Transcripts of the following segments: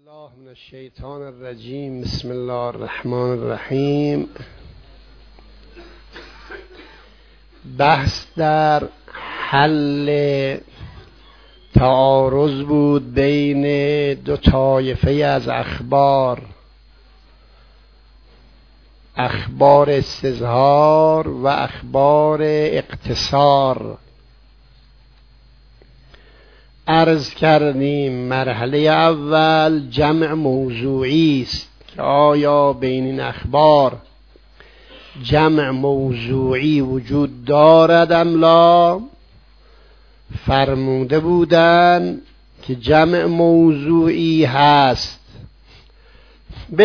الله من الشیطان الرجیم. بسم الله الرحمن الرحیم. بحث در حل تعارض بود بین دو طایفه از اخبار استظهار و اخبار اقتصار. عرض کردیم مرحله اول جمع موضوعی است که آیا بین این اخبار جمع موضوعی وجود دارد ام لا. فرموده بودند که جمع موضوعی هست. به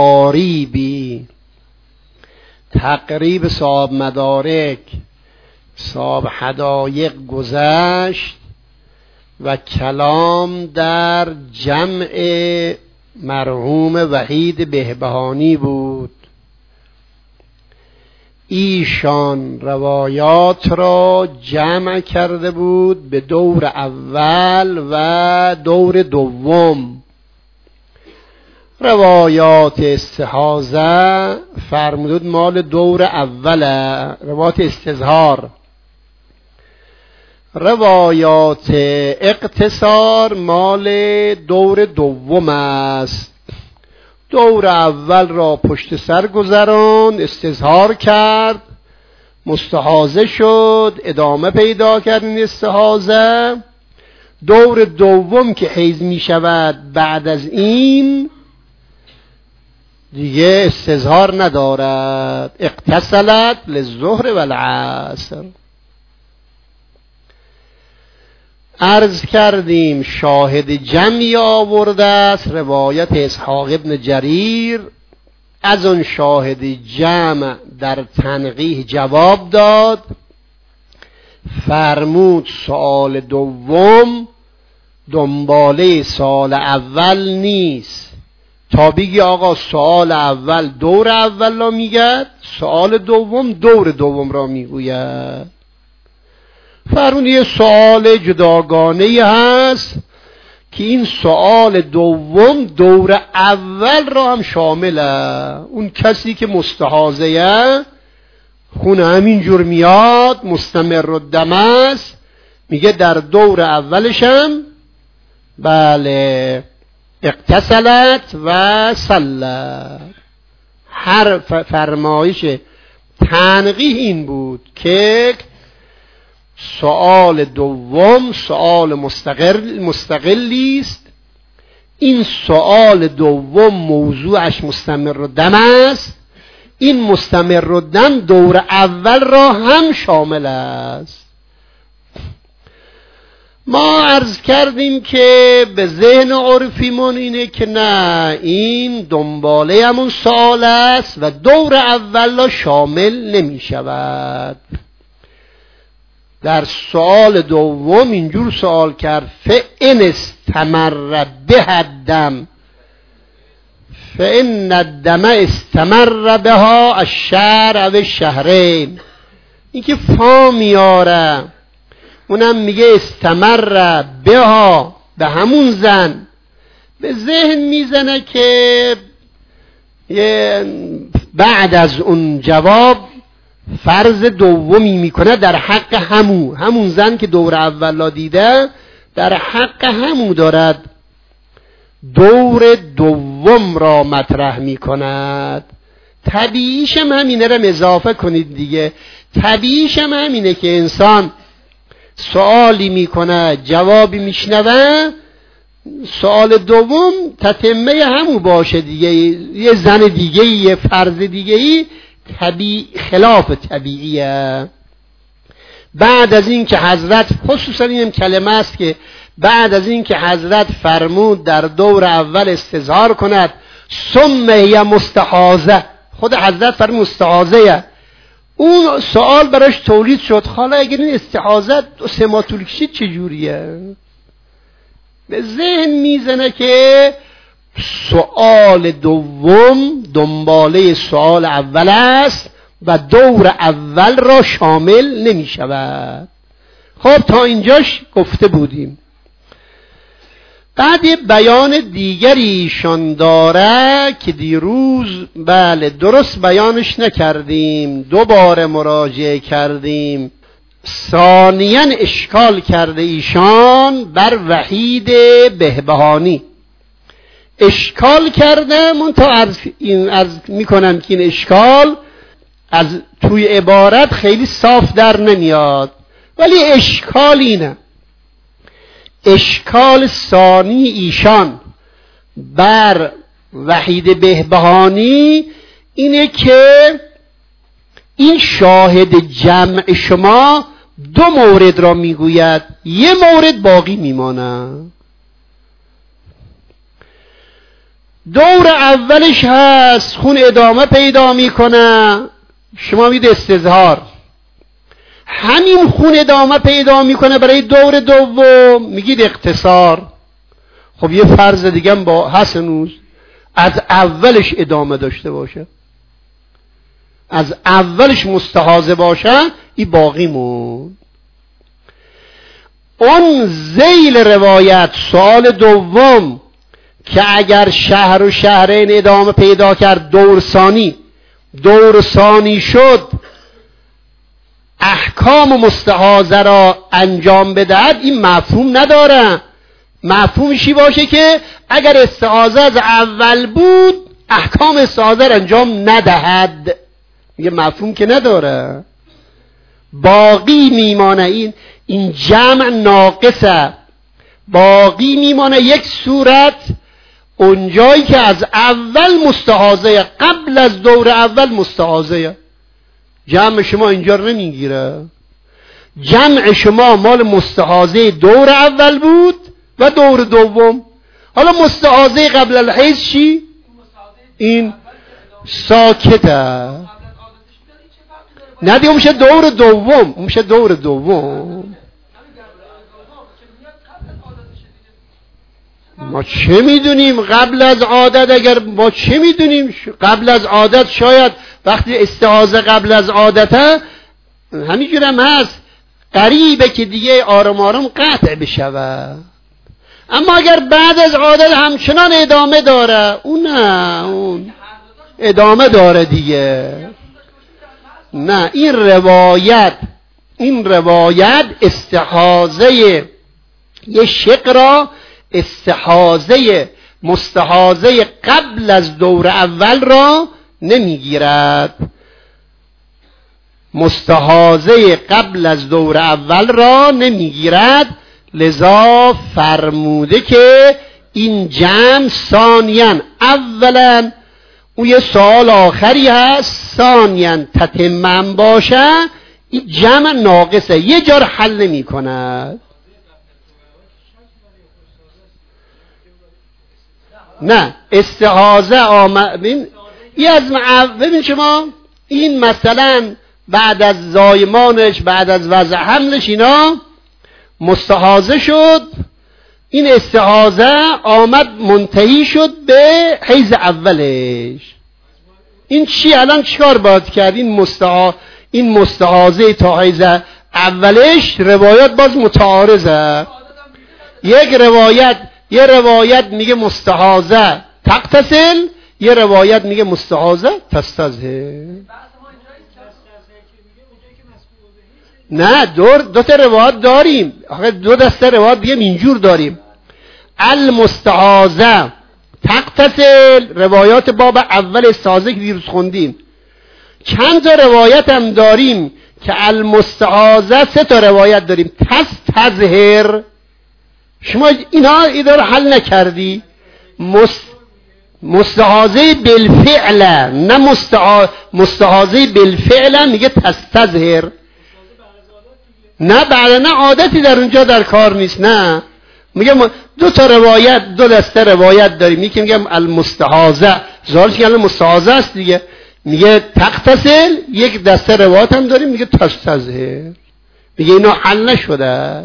تقریب صاحب مدارک صاحب حدایق گذشت و کلام در جمع مرحوم وحید بهبهانی بود. ایشان روایات را جمع کرده بود به دور اول و دور دوم. روایات استحاضه فرمود مال دور اوله، روایات استظهار. روایات اقتصار مال دور دوم است. دور اول را پشت سر گذران، استظهار کرد، مستحاضه شد، ادامه پیدا کرد این استحاضه. دور دوم که حیض می شود بعد از این دیگه استظهار ندارد. اغتسلت للظهر و العصر. عرض کردیم شاهد جمعی آورده است، روایت اسحاق ابن جریر. از اون شاهد جمع در تنقیح جواب داد، فرمود سؤال دوم دنباله سؤال اول نیست. تا بگی آقا سؤال اول دور اول را میگد، سؤال دوم دور دوم را میگوید. فرمود یه سؤال جداگانه هست که این سؤال دوم دور اول را هم شامله. اون کسی که مستحاضه خون همینجور میاد مستمر الدم است، میگه در دور اولشم بله اغتسلت و صلت. هر فرمایش تنقیح این بود که سؤال دوم سؤال مستقلی است. این سؤال دوم موضوعش مستمر الدم است. این مستمر الدم دور اول را هم شامل است. ما عرض کردیم که به ذهن عرفیمون اینه که نه، این دنباله همون سؤال است و دور اول را شامل نمی شود. در سؤال دوم اینجور سؤال کرد فإن استمر به الدم فإن الدم استمر بها الشهر او الشهرین. این که فا میاره، اونم میگه استمر بها، به همون زن. به ذهن میزنه که بعد از اون جواب فرض دومی میکنه در حق همون زن که دور اولا دیده، در حق همون دارد دور دوم را مطرح میکند. طبیعیش هم همینه را اضافه کنید دیگه. طبیعیش هم همینه که انسان سوالی میکنه جوابی میشنوه، سوال دوم تتمه همون باشه دیگه. یه زن دیگه، یه فرض دیگه خلاف طبیعیه. بعد از این که حضرت خصوصا این کلمه است که بعد از این که حضرت فرمود در دور اول استظهار کند ثم هی مستحاضه، خود حضرت فرمود مستحاضه، اون سوال براش تولید شد حالا اگر این استحاضه سه ماه طول کشید چجوریه؟ به ذهن میزنه که سؤال دوم دنباله سؤال اول است و دور اول را شامل نمی شود. خب تا اینجاش گفته بودیم. بعد بیان دیگری ایشان داره که دیروز بله درست بیانش نکردیم، دوباره مراجعه کردیم. ثانیاً اشکال کرده ایشان بر وحید بهبهانی، اشکال کرده. من تا عرض میکنم که این اشکال از توی عبارت خیلی صاف در نمیاد، ولی اشکال اینه، اشکال ثانی ایشان بر وحید بهبهانی اینه که این شاهد جمع شما دو مورد را میگوید، یه مورد باقی میمانه. دور اولش هست، خون ادامه پیدا میکنه، شما میگید استظهار. همین خون ادامه پیدا میکنه برای دور دوم، میگید اختصار. خب یه فرض دیگه هم با حسنوز از اولش ادامه داشته باشه، از اولش مستحاضه باشه، این باقی مون. اون ذیل روایت سوال دوم که اگر شهر و شهرین ادامه پیدا کرد، دور ثانی شد، احکام مستحاضه را انجام بدهد، این مفهوم نداره. مفهومشی باشه که اگر استحاضه از اول بود، احکام استحاضه را انجام ندهد، یه مفهوم که نداره، باقی میمانه. این جمع ناقصه، باقی میمانه یک صورت، اونجایی که از اول مستحاضه، قبل از دور اول مستحاضه. جمع شما اینجا نمیگیره، جمع شما مال مستحاضه دور اول بود و دور دوم. حالا مستحاضه قبل الحیض چی؟ این ساکته، نه دیگه میشه دور دوم، میشه دور دوم. ما چه میدونیم قبل از عادت؟ اگر ما چه میدونیم قبل از عادت؟ شاید وقتی استحاضه قبل از عادته همینجور هم هست، قریبه که دیگه آرام آرام قطع بشوه. اما اگر بعد از عادت همچنان ادامه داره، اون ادامه داره دیگه. نه، این روایت استحاضه یه شق را، استحاضه مستحاضه قبل از دور اول را نمیگیرد، مستحاضه قبل از دور اول را نمیگیرد. لذا فرموده که این جمع ثانیاً، اولاً اون یه سوال آخری هست، ثانیاً تتمم باشه، این جمع ناقصه، یه جا رو حل نمی کند. نه، استحاضه آمد ببین شما، این مثلا بعد از زایمانش، بعد از وضع حملش، اینا مستحاضه شد، این استحاضه آمد منتهی شد به حیض اولش. این چی الان چیکار باید کرد؟ این مستحاضه تا حیض اولش روایات باز متعارضه. یه روایت میگه مستحاضه تغتسل، یه روایت میگه مستحاضه تستظهر. نه، دو تا روایت داریم، دو دسته روایت دیگه اینجور داریم. المستحاضه تغتسل، روایات باب اول استحاضه که دیروز خوندیم. چند تا روایت هم داریم که المستحاضه، 3 تا روایت داریم تستظهر. شما اینا رو حل نکردی. مستحاضه بالفعل، نه مستحاضه بالفعل میگه تستظهر. نه بعد، نه عادتی در اونجا در کار نیست. نه، میگه دو تا روایت، دو دسته روایت داریم. یکی میگه المستحاضه، ظاهرش که المستحاضه است دیگه، میگه تغتسل. یک دسته روایت هم داریم میگه تستظهر. میگه اینا حل نشده.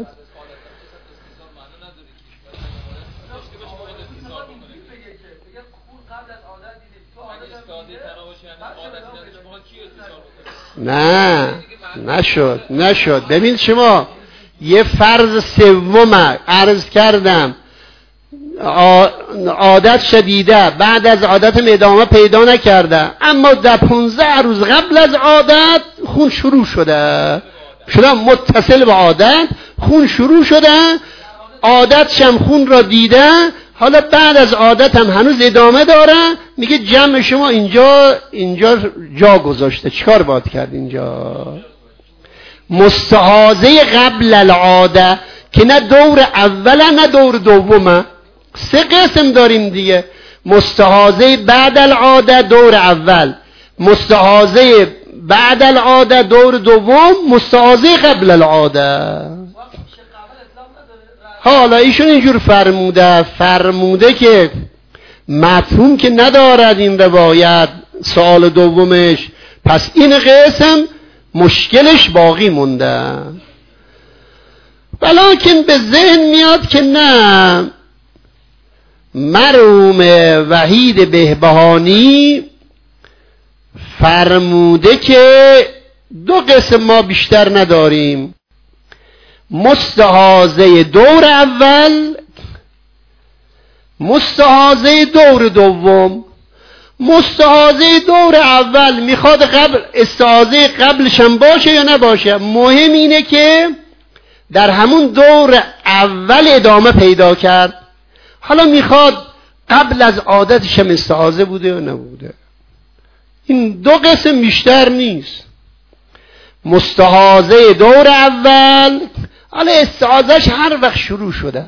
نه، نشد. ببین شما، یه فرض سوم عرض کردم، عادت شدیده، بعد از عادت ادامه پیدا نکرده، اما در 15 روز قبل از عادت خون شروع شده متصل به عادت، خون شروع شده، عادت شم خون را دیده، حالا بعد از عادت هم هنوز ادامه داره، میگه جمع شما اینجا جا گذاشته، چیکار باید کرد اینجا؟ مستحاضه قبل العاده که نه دور اوله نه دور دومه، 3 قسم داریم دیگه. مستحاضه بعد العاده دور اول، مستحاضه بعد العاده دور دوم، مستحاضه قبل العاده. حالا ایشون اینجور فرموده که مفهوم که ندارد این روایت، سوال دومش، پس این قسم مشکلش باقی مونده. ولیکن به ذهن میاد که نه، مرحوم وحید بهبهانی فرموده که 2 قسم ما بیشتر نداریم، مستحاضه دور اول، مستحاضه دور دوم. مستحاضه دور اول میخواد استحاضه قبلش هم باشه یا نباشه، مهم اینه که در همون دور اول ادامه پیدا کرد. حالا میخواد قبل از عادتش هم استحاضه بوده یا نبوده. این 2 قسم بیشتر نیست. مستحاضه دور اول، حالا استحاضهش هر وقت شروع شده،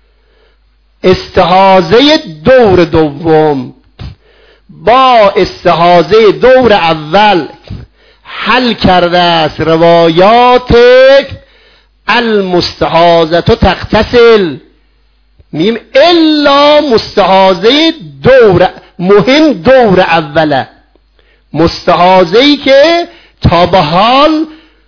استحاضه دور دوم با استحاضه دور اول حل کرده است روایات المستحاضه تغتسل میم الا مستحاضه دور، مهم دور اوله، مستحاضه‌ای که تا به حال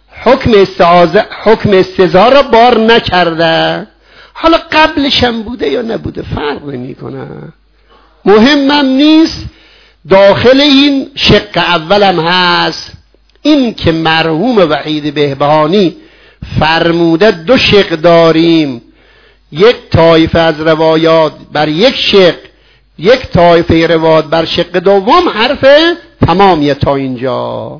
حکم استحاضه را بار نکرده، حالا قبلش هم بوده یا نبوده فرق نمی‌کنه، مهمم نیست. داخل این شق اولم هست این که مرحوم وحید بهبهانی فرموده 2 شق داریم، یک طایفه از روایات بر یک شق، یک طایفه روایات بر شق دوم، حرف تمامیه تا اینجا.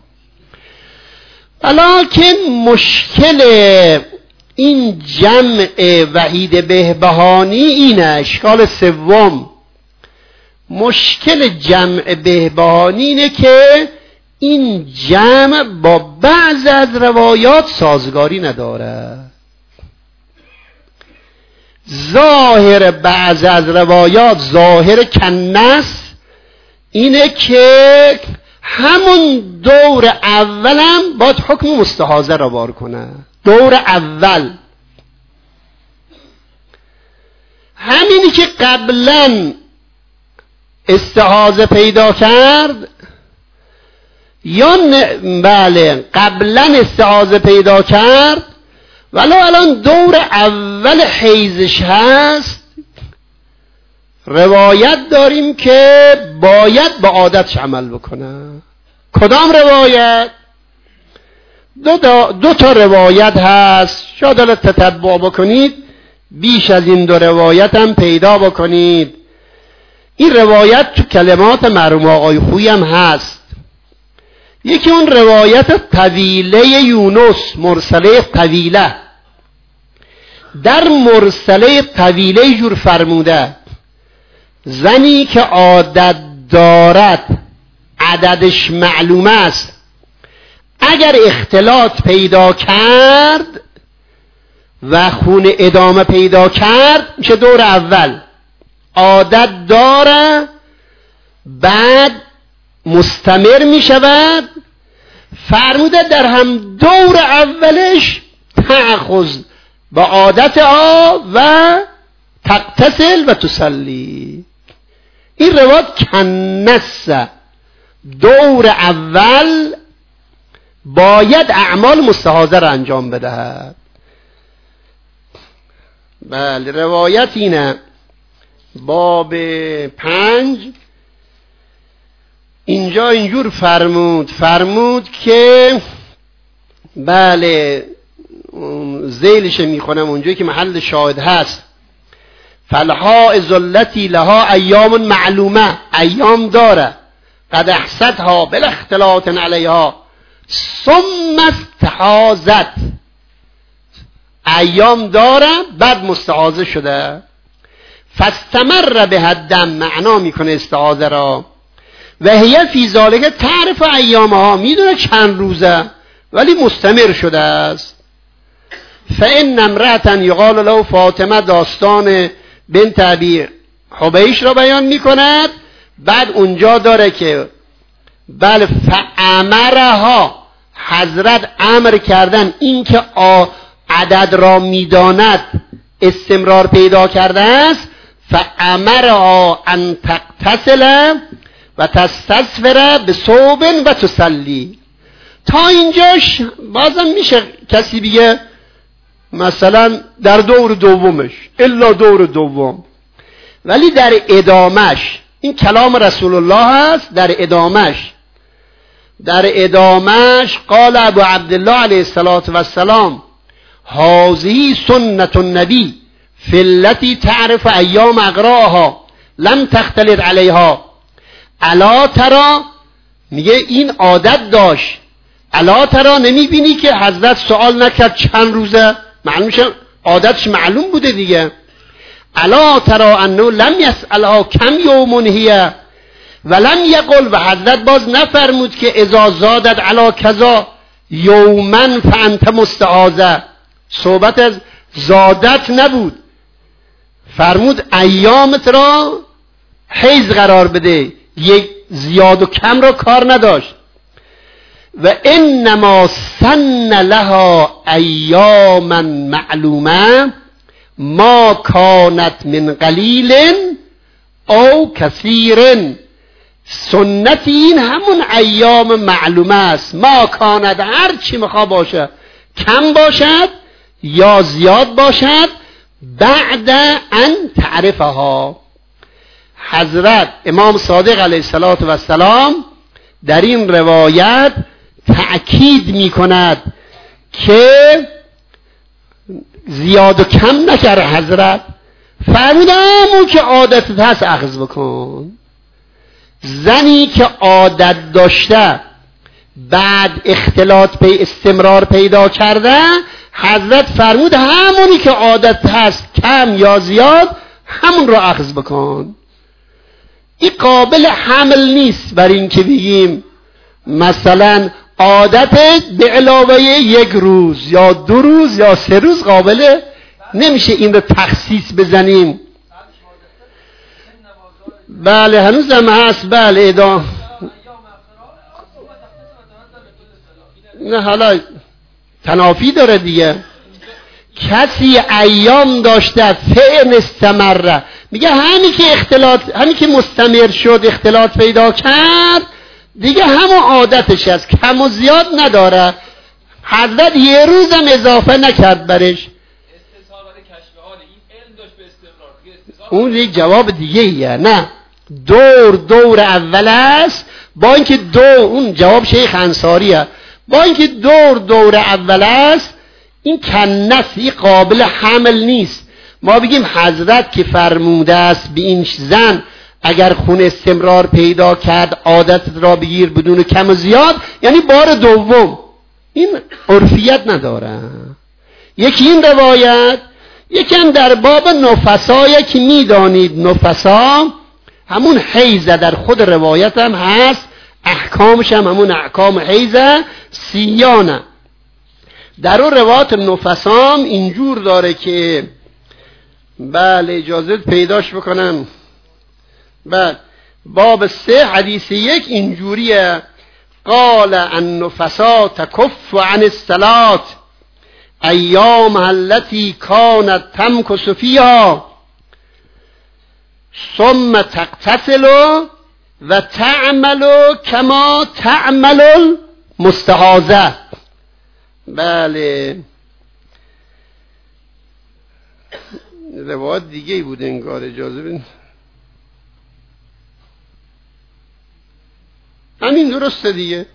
ولیکن مشکل این جمع وحید بهبهانی اینه، اشکال سوم، مشکل جمع بهبهانی اینه که این جمع با بعض از روایات سازگاری نداره. ظاهر بعض از روایات، ظاهر کنس اینه که همون دور اولم باید حکم مستحاضه را بار کنه، دور اول همینی که قبلا استحاضه پیدا کرد یا بله قبلا استحاضه پیدا کرد ولی الان دور اول حیضش هست، روایت داریم که باید با عادتش عمل بکنه. کدام روایت؟ دو تا روایت هست، شاید الان تتبع بکنید بیش از این 2 روایت هم پیدا بکنید. این روایت تو کلمات مرحوم آقای خویی هم هست. یکی اون روایت طویله یونس، مرسله طویله. در مرسله طویله جور فرموده زنی که عادت دارد عددش معلوم است، اگر اختلاط پیدا کرد و خون ادامه پیدا کرد میشه دور اول، عادت داره بعد مستمر می شود، فرموده در هم دور اولش تأخذ با عادت و تغتسل و تصلی. این روایت کنس، دور اول باید اعمال مستحاضه را انجام بدهد. بله روایت اینه، باب 5 اینجا اینجور فرمود که بله ذیلش میخونم اونجایی که محل شاهد هست، فالحائض التي لها ایام معلومه، ایام داره، قد احصتها بالاختلاط علیها ثم استحاضت، ایام داره بعد مستحاضه شده. فاستمر به الدم، معنا میکنه استحاضه را، و هي فی ذالک تعرف ایامها، میدونه چند روزه ولی مستمر شده است. فان امرأة یقال له فاطمه، داستان بنت ابی حبیش را بیان میکند. بعد اونجا داره که بله فامرها، حضرت امر کردن، این که عدد را میداند استمرار پیدا کرده است. فامرها ان تغتسل و تستغفر بثوب و تصلی. تا اینجاش بازم میشه کسی بگه مثلا در دور دومش، الا دور دوم، ولی در ادامش، این کلام رسول الله هست، در ادامش قال ابو عبدالله علیه السلام هذه سنت النبی فی التي تعرف ایام اقراها لم تختلط علیها. الا ترى، میگه این عادت داشت، الا ترى، نمیبینی که حضرت سوال نکرد چند روزه؟ معلوم شد عادتش معلوم بوده دیگه. الا ترى انه لم يسألها کم یوم هي ولم یقل، و حضرت باز نفرمود که اذا زادت علی کذا یوما فانت مستعاذه. صحبت از زادت نبود، فرمود ایامت را حیز قرار بده، یک زیاد و کم را کار نداشت. و انما سن لها ایاما معلومه ما کانت من قلیل او کثیر. سنت این همون ایام معلومه است، ما کانت، هر چی میخوا باشه، کم باشد یا زیاد باشد، بعد ان تعرفها. حضرت امام صادق علیه السلام در این روایت تأکید می کند که زیاد و کم نکرد. حضرت فرمودم که عادتت هست اخذ بکن. زنی که عادت داشته بعد اختلاط استمرار پیدا کرده، حضرت فرمود همونی که عادت هست کم یا زیاد همون رو اخذ بکن. این قابل حمل نیست بر این که بگیم مثلا عادت به علاوه یک روز یا 2 روز یا 3 روز، قابل نمیشه این رو تخصیص بزنیم. بله هنوز هم هست. بله نه حالا تنافی داره دیگه. کسی ایام داشته فعل استمره، میگه همین که مستمر شد اختلاط پیدا کرد دیگه همون عادتش است، کم و زیاد نداره. حضرت 1 روزم اضافه نکرد برش. اون یک جواب دیگه ایه. نه، دور اول است، با اینکه اون جواب شیخ انصاریه، با اینکه دور اول است، این کنسی قابل حمل نیست. ما بگیم حضرت که فرموده است به این زن اگر خون استمرار پیدا کرد عادت را بگیر بدون کم و زیاد، یعنی بار دوم. این عرفیت نداره. یکی این روایت، یکی هم در باب نفسا که میدانید نفسا همون حیزه، در خود روایت هم هست، احکامش هم همون احکام حیزه سیانه. در اون روایت نفسام اینجور داره که بله اجازه پیداش بکنم. بله باب 3 حدیث 1 اینجوریه: قال النفساء تکف عن الصلاة ایام التي كانت تمكث فيها ثم تغتسل و تعمل كما تعمل المستحاضة. بله روایت دیگه ای بود انگار، اجازه بدین. همین درسته دیگه.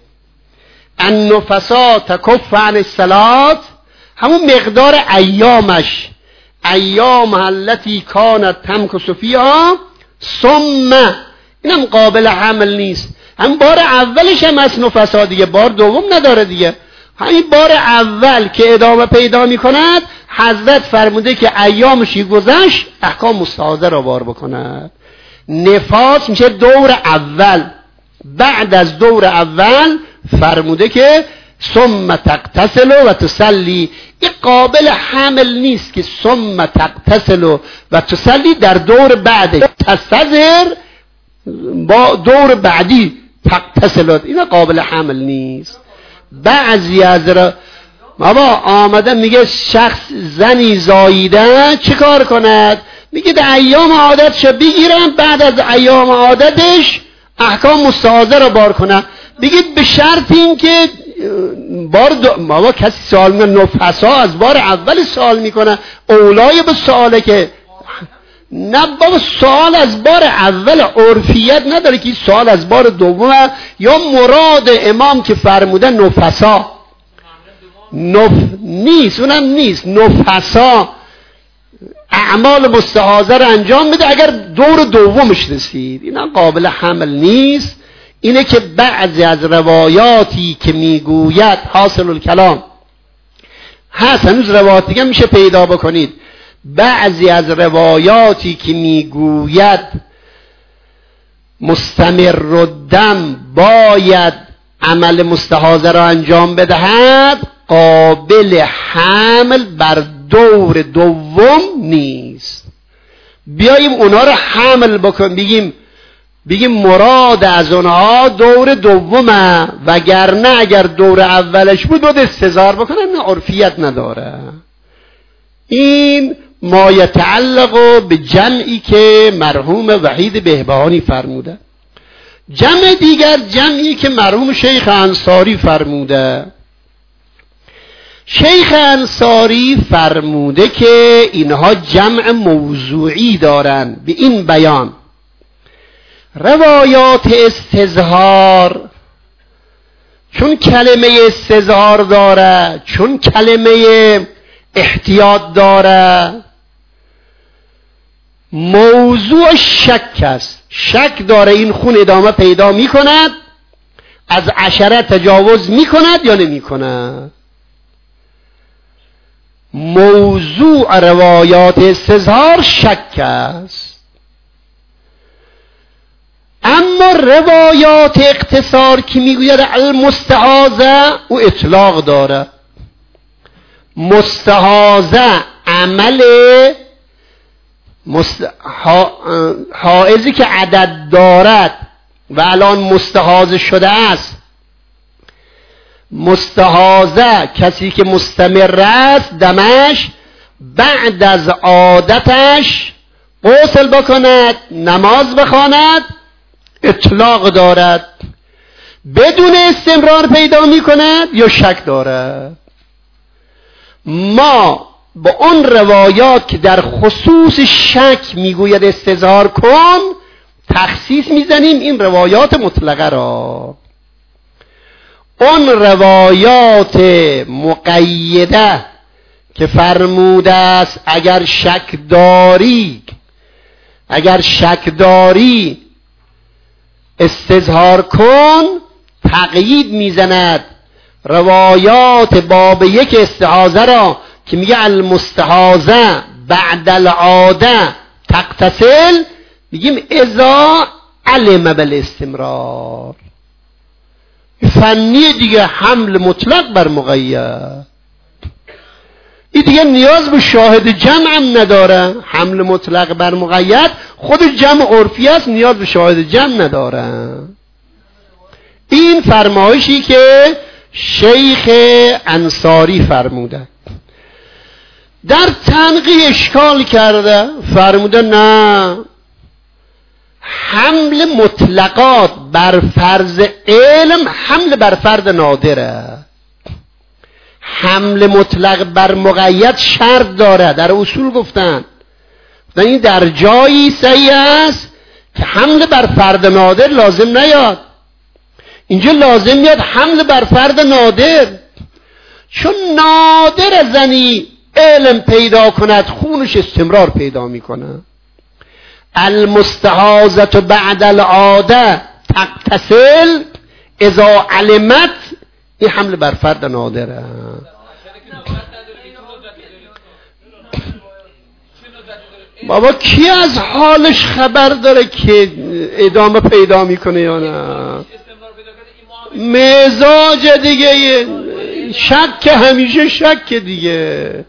النفساء تکف عن الصلاة، همون مقدار ایامش، ایام التي كانت تمکث فیها ثم، اینم قابل حمل نیست. هم بار اولش هم از نفسا دیگه، بار دوم نداره دیگه. همین بار اول که ادامه پیدا می کند، حضرت فرموده که ایامشی گذشت احکام مستحاضه را بار بکند. نفاس میشه دور اول. بعد از دور اول فرموده که ثم تغتسل و تصلی. این قابل حمل نیست که ثم تغتسل و تصلی در دور بعدش تستظهر با دور بعدی تغتسل، این قابل حمل نیست. بعضی از بابا آمده میگه شخص زنی زاییده چه کار کند؟ میگه در ایام عادتش بگیرم، بعد از ایام عادتش احکام مستحاضه را بار کنه. بگید به شرط این که بابا کسی سوال میکنه، نفسا از بار اول سوال میکنه، اولای به سواله که نه بابا، سوال از بار اول عرفیت نداره که سوال از بار دومه. یا مراد امام که فرموده نفسا نیست، اونم نیست، نفسا اعمال مستحاضه رو انجام بده اگر دور دومش رسید. اینم قابل حمل نیست. اینه که بعضی از روایاتی که میگوید حاصل الکلام هست، هنوز روایات دیگه میشه پیدا بکنید. بعضی از روایاتی که میگوید مستمر الدم باید عمل مستحاضه را انجام بدهد، قابل حمل بر دور دوم نیست. بیاییم اونا رو حمل بکن، بگیم مراد از اونها دور دومه، وگرنه اگر دور اولش بود استظهار بکنن، نه عرفیت نداره. این ما یتعلق به جمعی که مرحوم وحید بهبهانی فرموده. جمع دیگر جمعی که مرحوم شیخ انصاری فرموده. شیخ انصاری فرموده که اینها جمع موضوعی دارن به این بیان: روایات استظهار چون کلمه استظهار داره، چون کلمه احتیاط داره، موضوع شک است. شک داره این خون ادامه پیدا می کند، از 10 تجاوز می کند یا نمی کند. موضوع روایات استظهار شک است. اما روایات اقتصار که میگوید المستحاضه او اطلاق داره. مستحاضه عمل حائزی که عدد دارد و الان مستحاضه شده است. مستحاضه کسی که مستمر است دمش بعد از عادتش غسل بکند، نماز بخواند، اطلاق دارد. بدون استمرار پیدا می کند یا شک دارد. ما با اون روایات که در خصوص شک میگوید استظهار کن تخصیص میزنیم این روایات مطلقه را. اون روایات مقیده که فرموده است اگر شک داری استظهار کن، تقیید میزند روایات باب 1 استحاضه را که میگه المستحاضه بعد العاده تغتسل، میگیم اذا علم بالاستمرار. فنی دیگه حمل مطلق بر مقید، این دیگه نیاز به شاهد جمع هم نداره. حمل مطلق بر مقید خود جمع عرفی است، نیاز به شاهد جمع نداره. این فرمایشی که شیخ انصاری فرموده. در تنقیح اشکال کرده، فرموده نه، حمل مطلقات بر فرض علم حمل بر فرض نادره. حمل مطلق بر مقید شرط داره. در اصول گفتن این در جایی صحیح است که حمل بر فرد نادر لازم نیاد. اینجا لازم میاد حمل بر فرد نادر، چون نادر زنی علم پیدا کند خونش استمرار پیدا میکنه. المستحاضة بعد العاده تغتسل اذا علمت، این حمل بر فرد نادره. بابا کی از حالش خبر داره که ادامه پیدا میکنه یا نه؟ مزاج دیگه، شک همیشه شک دیگه.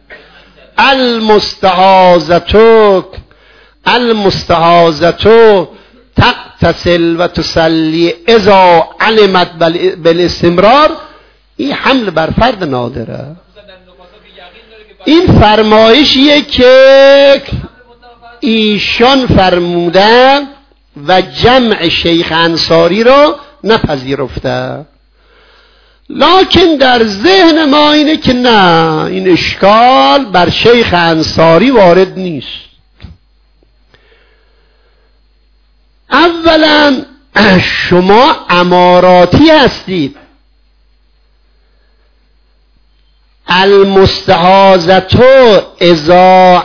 المستحاضة تغتسل و تصلی اذا علمت بالاستمرار، این حمل بر فرد نادره. این فرمایشیه که ایشان فرموده و جمع شیخ انصاری رو نپذیرفته، لکن در ذهن ما اینه که نه، این اشکال بر شیخ انصاری وارد نیست. اولا شما اماراتی هستید. المستحاضة اذا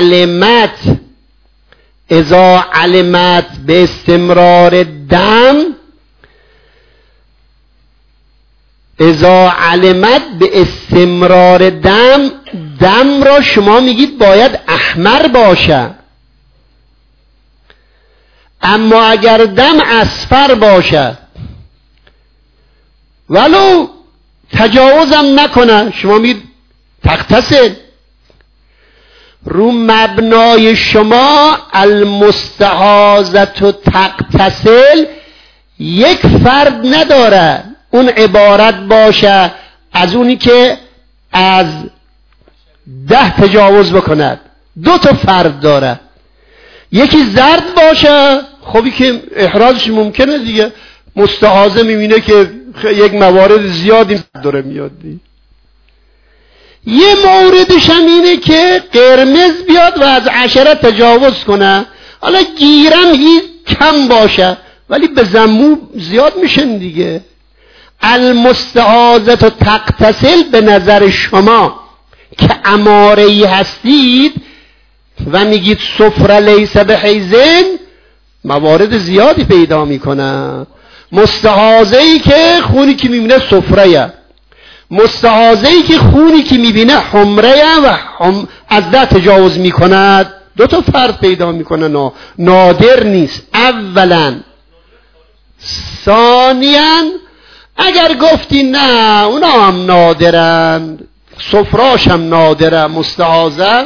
علمت به استمرار دم، اذا علمت به استمرار دم را شما میگید باید احمر باشه، اما اگر دم اصفر باشه ولو تجاوزم نکنه، شما میگید تغتسل. رو مبنای شما المستحاضة تغتسل یک فرد نداره، اون عبارت باشه از اونی که از 10 تجاوز بکند. 2 تا فرد داره، یکی زرد باشه، خبی که احرازش ممکنه دیگه، مستحاضه میبینه که یک موارد زیادی داره میاد دی. یه موردش هم اینه که قرمز بیاد و از 10 تجاوز کنه، حالا گیرم هیچ کم باشه ولی به ذموم زیاد میشن دیگه. المستحاضة تغتسل به نظر شما که اماره‌ای هستید و میگید صفر لیس بحیزن، موارد زیادی پیدا میکنه. مستحاضه‌ای که خونی که میبینه صفره، مستحاضه‌ای که خونی که میبینه حمره و از 10 تجاوز میکند، 2 تا فرد پیدا میکنه، نادر نیست. اولا. ثانیاً اگر گفتی نه اونا هم نادرن، صفراش هم نادره، مستحاضه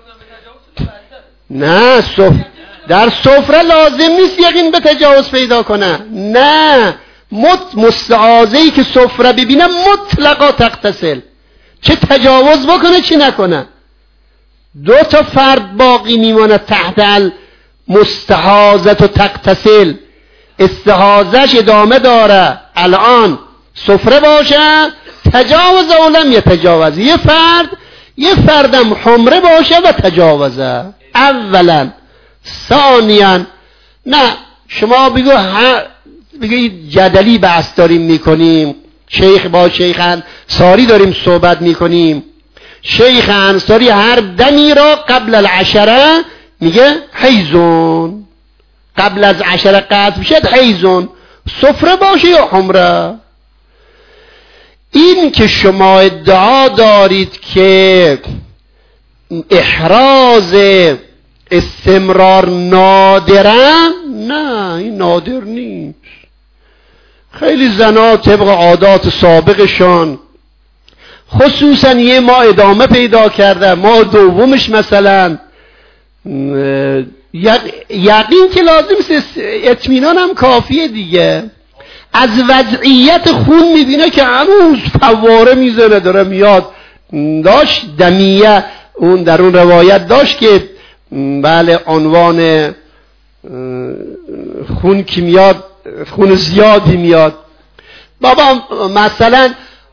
نه، در صفره لازم نیست یقین به تجاوز پیدا کنه، نه، مستحاضه‌ای که صفره ببینه مطلقا تغتسل، چه تجاوز بکنه چه نکنه. 2 تا فرد باقی میمونه تحت المستحاضة تغتسل، استحاضه‌اش ادامه داره، الان صفره باشه تجاوز و لم یتجاوز، یه فردم حمره باشه و تجاوزه. اولا. ثانیاً نه، شما بگو جدلی بحث داریم میکنیم، شیخ با شیخ انصاری داریم صحبت میکنیم، شیخ انصاری هر دمی را قبل العشره میگه حیزون، قبل از 10 قطع بشد حیزون، صفره باشه یا حمره. این که شما ادعا دارید که احراز استمرار نادرن، نه این نادر نیست. خیلی زنا طبق عادات سابقشان، خصوصا یه ماه ادامه پیدا کرده، ماه دومش مثلا یقین که لازم اطمینان هم کافیه دیگه، از وضعیت خون میبینه که هنوز فواره میزنه داره میاد. داشت دمیه اون در اون روایت داشت که بله عنوان خون که میاد، خون زیادی میاد. بابا مثلا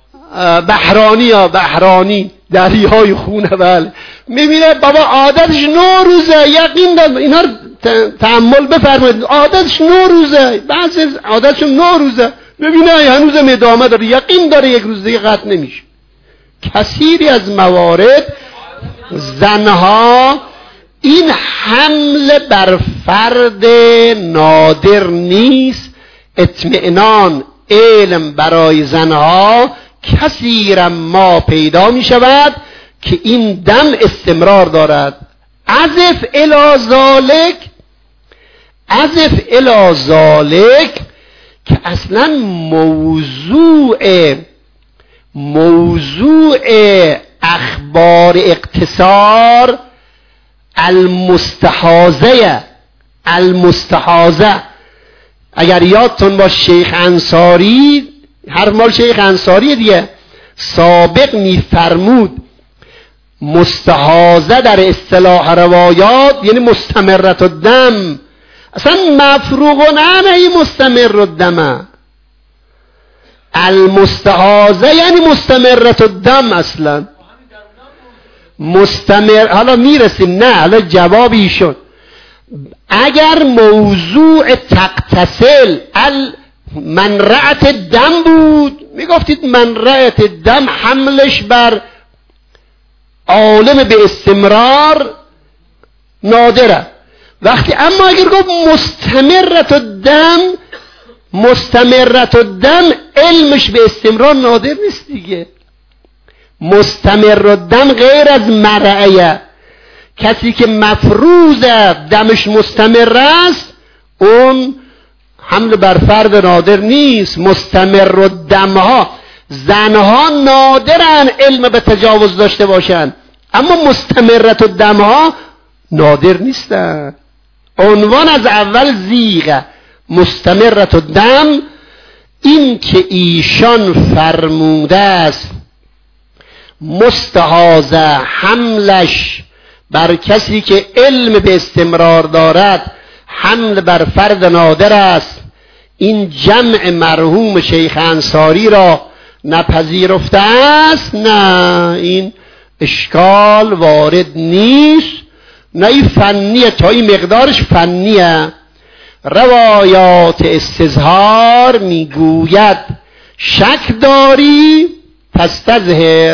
بحرانی دریای خونه، بله میبینه بابا عادتش 9 روزه، یقین دارم اینا رو تأمل بفرمایید، عادتش 9 روزه، بعضی عادتش 9 روزه، ببینه هنوزم ادامه داره، یقین داره 1 روز دیگه قطع نمیشه. کثیری از موارد زنها این حمل بر فرد نادر نیست. اطمینان علم برای زنها کثیرا ما پیدا می شود که این دم استمرار دارد. عزف الی ذالک که اصلا موضوع اخبار اقتصار المستحاضه اگر یادتون با شیخ انصاری، هر مال شیخ انصاری دیگه، سابق میفرمود مستحاضه در اصطلاح روایات یعنی مستمرت الدم، اصلا مفروغ عنه مستمر الدم. المستحاضه یعنی مستمرت الدم اصلا مستمر. حالا میرسیم، نه حالا جواب ایشون. اگر موضوع تقتصل منرعت دم بود میگفتید منرعت دم حملش بر عالم به استمرار نادره. وقتی اما اگر گفت مستمرت الدم علمش به استمرار نادر نیست دیگه. مستمر الدم غیر از مرعیه، کسی که مفروض دمش مستمر است اون حمل بر فرد نادر نیست. مستمر الدم ها زنها نادرن علم به تجاوز داشته باشن، اما مستمرت الدم ها نادر نیستن. عنوان از اول زیغه مستمرت الدم. این که ایشان فرموده است مستحاضه حملش بر کسی که علم به استمرار دارد حمل بر فرد نادر است، این جمع مرحوم شیخ انصاری را نپذیرفته است، نه این اشکال وارد نیست، نه این فنیه، تا این مقدارش فنیه. روایات استظهار میگوید شک داری پس تظهر.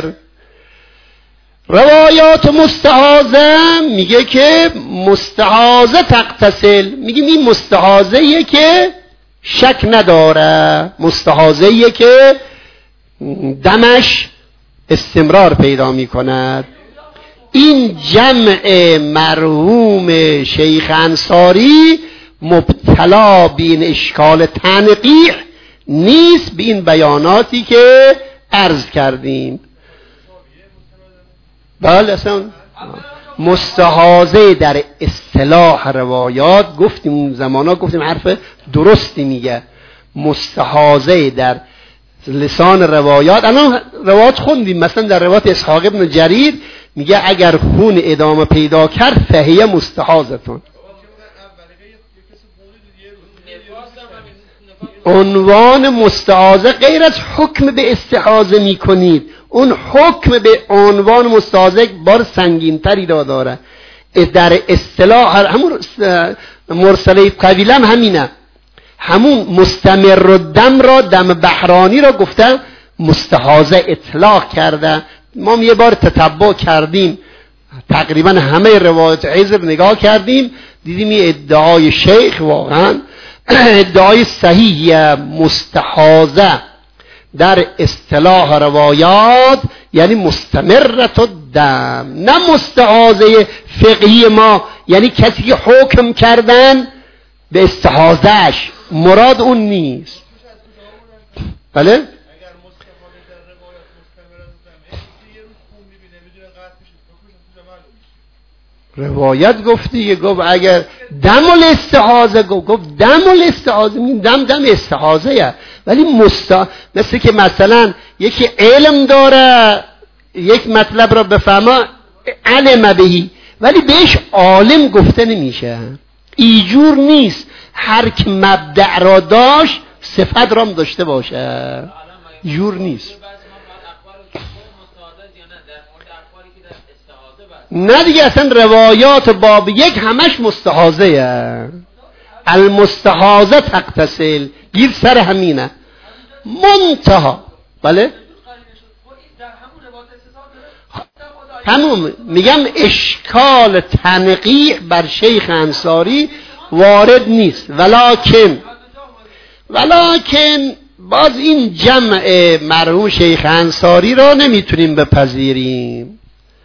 روایات مستحاضه میگه که مستحاضه تقتصل، میگیم این مستحاضه که شک نداره، مستحاضه که دمش استمرار پیدا میکند. این جمع مرحوم شیخ انصاری مبتلا به این اشکال تنقیح نیست به این بیاناتی که عرض کردیم. بله اصلا مستحاضه در اصطلاح روایات گفتیم اون زمانا، گفتیم حرف درستی میگه. مستحاضه در لسان روایات، الان روایات خوندیم، مثلا در روایات اسحاق ابن جریر میگه اگر خون ادامه پیدا کرد فهیه مستحاضتون. عنوان مستحاضه غیر از حکم به استحاضه میکنید، اون حکم به عنوان مستحاضه بار سنگین تری داره. در اصطلاح همون مرسله قبیله هم همینه، همون مستمر الدم را، دم بحرانی را گفته مستحاضه اطلاق کرده. ما یه بار تتبع کردیم تقریبا همه روایت حزب نگاه کردیم، دیدیم این ادعای شیخ واقعا ادعای صحیح. مستحاضه در اصطلاح روایات یعنی مستمرت الدم، نه مستحاضه فقهی ما یعنی کسی که حکم کردن به استحاضهش، مراد اون نیست. بله روایت گفتی، گفت اگر دم الاستحاضه، گفت دم الاستحاضه، دم استحاضه، ولی مثل که مثلا یکی علم داره یک مطلب را بفهمه علم بهی، ولی بهش عالم گفته نمیشه. ایجور نیست هر که مبدع را داشت صفت رام داشته باشه، جور نیست. نه دیگه اصلا روایات باب یک همش مستحاضه، المستحاضه تقتصل، گیر سر همینه منتها. بله همون میگم اشکال تنقیح بر شیخ انصاری وارد نیست، ولکن باز این جمع مرحوم شیخ انصاری را نمیتونیم بپذیریم.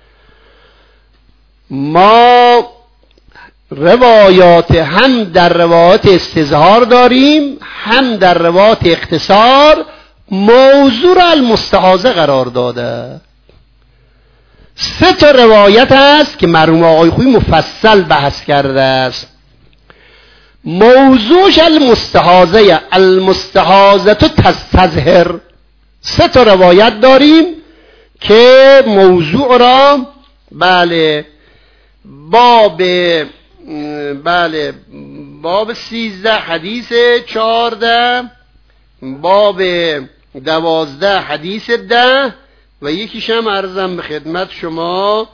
ما روایات هم در روایات استظهار داریم، هم در روایات اختصار موضوع را المستحاضه قرار داده. 3 تا روایت است که مرحوم آقای خویی مفصل بحث کرده است. موضوعش المستحاضه تستظهر. 3 تا روایت داریم که موضوع را باب 13 حدیث 14، باب 12 حدیث 10 و یکیش هم عرضم به خدمت شما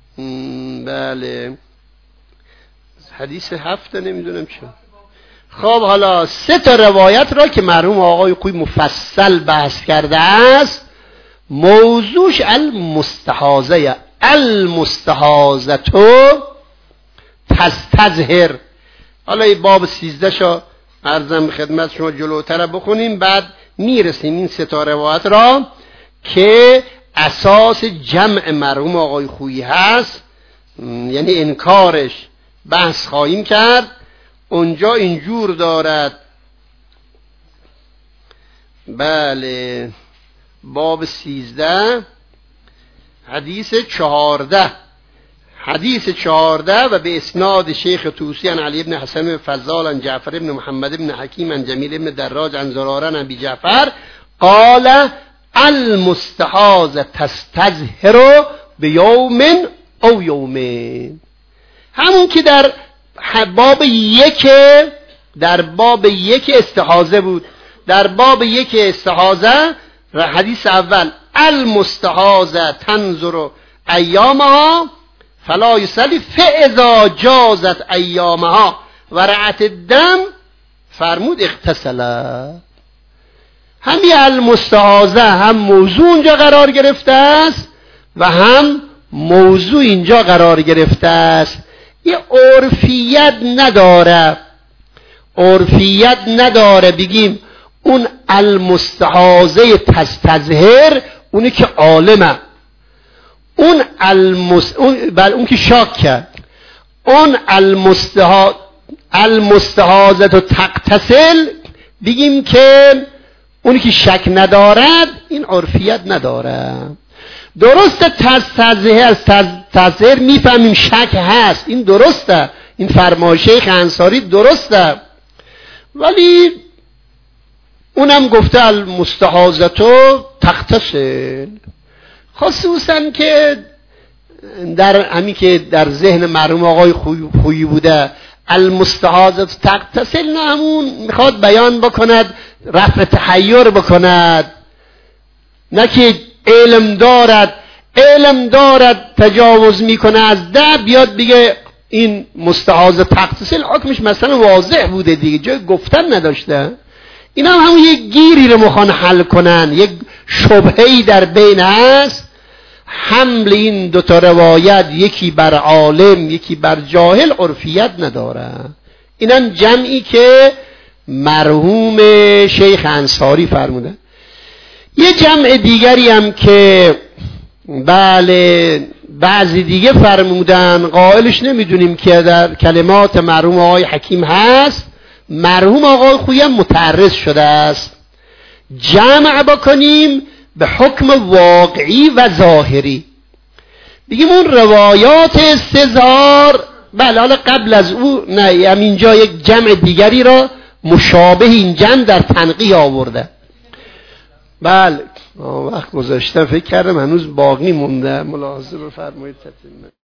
حدیث 7 نمیدونم چه. خب حالا 3 تا روایت را که مرحوم آقای خویی مفصل بحث کرده است، موضوعش المستحاضه تستظهر. حالا این باب 13 شو عرضم خدمت شما جلوتر بخونیم، بعد میرسیم این 3 تا روایت را که اساس جمع مرحوم آقای خویی هست، یعنی انکارش بحث خواهیم کرد. اونجا اینجور دارد باب 13 حدیث 14 و به اسناد شیخ طوسی عن علی بن حسن بن فضال عن جعفر بن محمد بن حکیم عن جمیل بن دراج عن زراره عن ابی جعفر قال المستحاضه تستظهر بیوم او یومین. همون که در باب یک استحاضه بود. در باب 1 استحاضه حدیث اول المستحاضه تنظر ایامها فلا یصلی فاذا جازت ایامها و رأت الدم فرمود اغتسلا. همین المستحاضه هم موضوع اینجا قرار گرفته است و هم موضوع اینجا قرار گرفته است. یه عرفیت نداره بگیم اون المستحاضه تستظهر اونی که عالمه، اون که شاک کرد، اون المستحاضه تغتسل بگیم که اونی که شک ندارد، این عرفیت نداره. درسته تستظهر میفهمیم شک هست، این درسته، این فرمای شیخ انصاری درسته، ولی اونم گفته المستحاضه تغتسل. خصوصا که در ذهن مرحوم آقای خویی بوده المستحاضه تغتسل، نه همون میخواد بیان بکند، رفع تحیر بکند، نه که علم دارد تجاوز میکنه از ده بیاد دیگه این مستحاضه تغتسل حکمش مثلا واضح بوده دیگه، جای گفتن نداشته. اینا همون یک گیری رو میخوان حل کنن، یک شبهه‌ای در بین هست. حمل این 2 تا روایت، یکی بر عالم یکی بر جاهل، عرفیت نداره. اینا جمعی که مرحوم شیخ انصاری فرموده. یه جمع دیگری هم که بعضی دیگه فرمودن، قائلش نمیدونیم که در کلمات مرحوم آقای حکیم هست. مرحوم آقای خویی هم متعرض شده است. جمع بکنیم به حکم واقعی و ظاهری، بگیم اون روایات استظهار حالا قبل از او نه، اینجا یک جمع دیگری را مشابه این جمع در تنقیح آورده. وقت گذاشتم، فکر کردم هنوز باقی مونده. ملاحظه بفرمایید.